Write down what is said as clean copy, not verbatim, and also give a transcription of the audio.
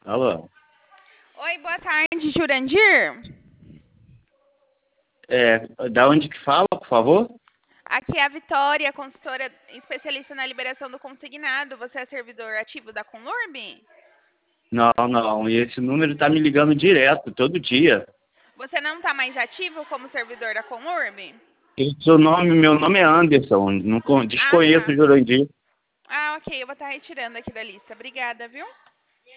Alô? Oi, boa tarde, Jurandir. Da onde que fala, por favor? Aqui é a Vitória, consultora especialista na liberação do consignado. Você é servidor ativo da Conlurb? Não, não. E esse número tá me ligando direto, todo dia. Você não está mais ativo como servidor da Conlurb? Meu nome é Anderson. Não Ah, desconheço tá. o Jurandir. Ah, ok, eu vou estar retirando aqui da lista. Obrigada, viu?